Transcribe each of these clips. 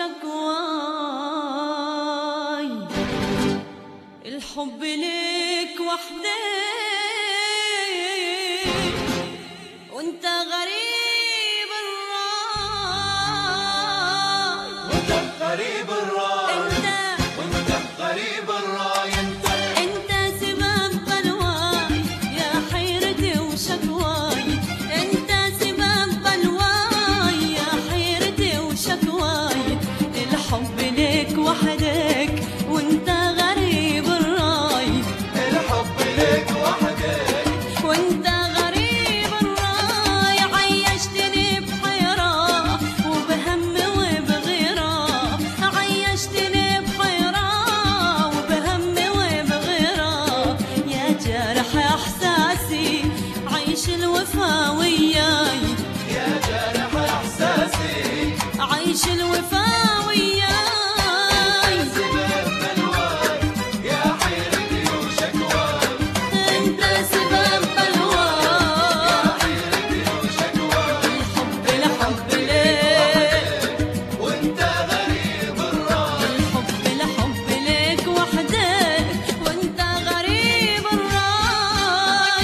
وشكواي، الحب ليك وحدك وانت غريب الراي، وانت غريب الراي، وانت غريب الراي، انت سبب بلواي يا حيرتي وشكواي، انت سبب بلواي يا حيرتي وشكواي، الحب ليك وحدك وانت غريب الراي، الحب ليك وحدك وانت غريب الراي، عيشتني بحيرة وبهم وبغيرة، عيشتني بحيرة وبهم وبغيرة، يا جارح احساسي عيش الوفا وياي، يا جارح احساسي عيش الوفا وياي، سبب بلواي يا حيرتي وشكواي، انت سبب بلواي يا حيرتي وشكواي، الحب ليك، وانت غريب الراي، الحب ليك وحدك وانت غريب الراي.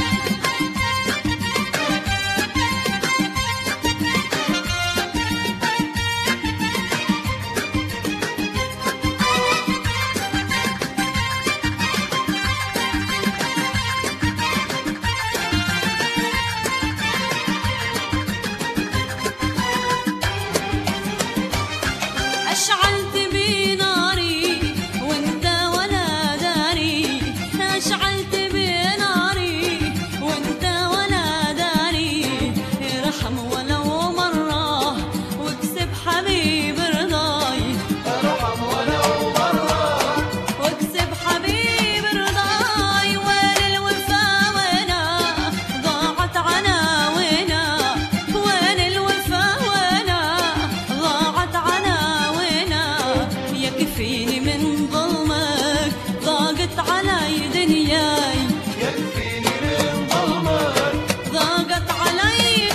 أشعلت بي ناري وانت ولا داري، أشعلت بي ناري وانت ولا داري، ارحم ولو مرة واكسب حبيب رضاي، ارحم ولو مرة واكسب حبيب رضاي، وين الوفا وينا ضاعت عناوينا، وين الوفا وينا ضاعت عناوينا، يكفيني من ظلمك ضاقت علي دنياي، يكفيني من ظلمك، ضاقت علي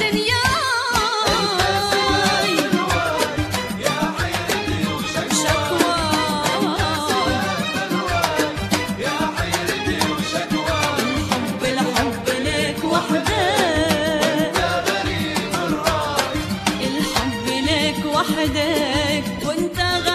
دنياي، يا حيرتي وشكواي، شكواي يا حيرتي وشكواي، الحب ليك وحدك، يا غريب الراي، الحب ليك وحدك وانت